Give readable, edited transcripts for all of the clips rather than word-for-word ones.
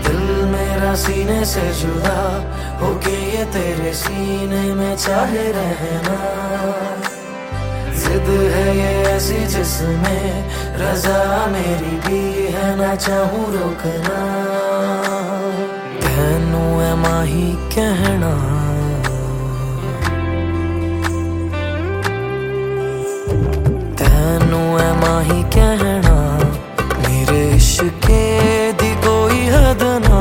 दिल मेरा सीने से जुदा होके ये तेरे सीने में चाहे रहना। जिद है ये ऐसी जिसमें रजा मेरी भी है, ना चाहूं रोकना। तैनू है माही कहना, तैनू है माही कहना, मेरे इश्के दी कोई हद ना।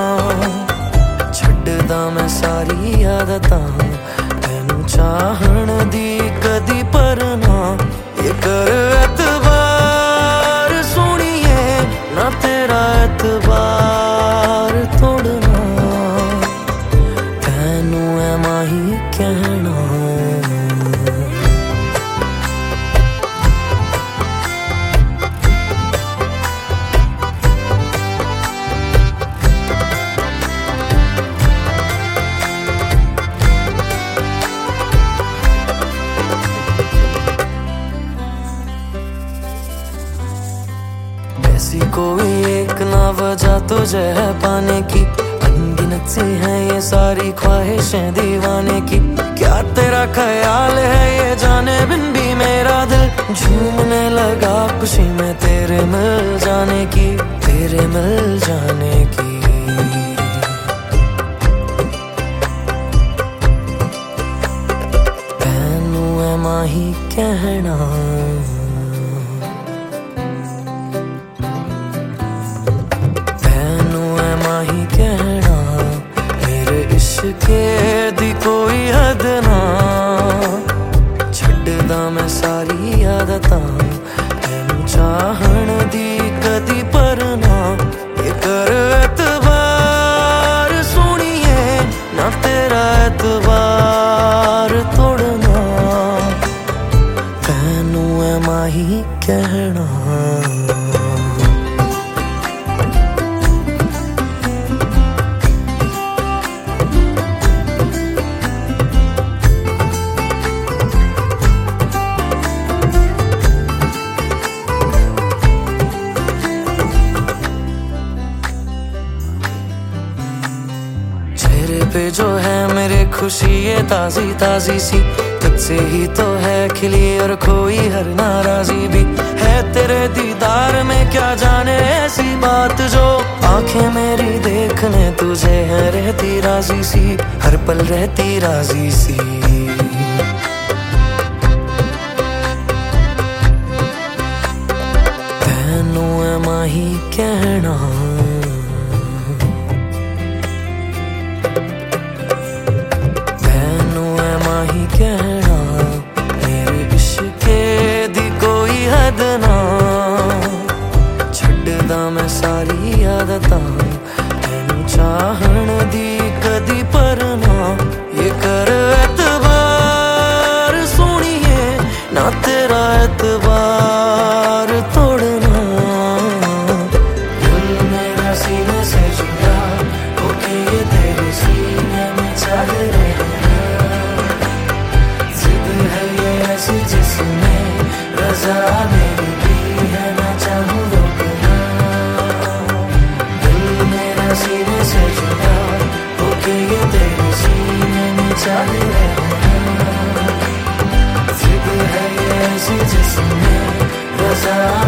छड्डदा मैं सारी आदतां, तैनू चाहण दी कदी पर ना। ये कर एतबार सुनिए ना, तेरा एतबार तोड़ना। तैनू है माही कहना, ऐसी कोई एक ना वजह तुझे है पाने की, अनगिनत सी है ये सारी ख्वाहिशें दीवाने की। क्या तेरा ख्याल है ये जाने बिन भी मेरा दिल झूमने लगा खुशी में तेरे मिल जाने की, तेरे मिल जाने की। तैनू है माही कहना, माही कहना, मेरे इश्के दी कोई हद ना। छड्डदा मैं सारी आदतां, तैनू चाहण दी कदी पर ना। ये कर एतबार सुनिए ना, तेरा एतबार तोड़ना। तैनू है माही कहना, पे जो है मेरे खुशी ये ताजी ताजी सी, तुझसे ही तो है खिली और खोई हर नाराजी भी है। तेरे दीदार में क्या जाने ऐसी बात जो आंखें मेरी देखने तुझे है रहती राजी सी, हर पल रहती राजी सी। तैनू है माही कहना, माही कहना, मेरे इश्के दी कोई हद ना। छड्डदा मैं सारी आदतां, तैनू चाहण दी कदी पर ना। ये कर एतबार सुनिए ना, तेरा एतबार तोड़ना। दिल मेरा सीने से जुदा होके ये तेरे सीने में चाहे रहना। जिसमें रजा मेरी भी है, ना चाहूं रोकना। दिल मेरा सीने से जुदा होके ये तेरे सीने में चाहे रहना। जिद है ये ऐसी जिसमें रजा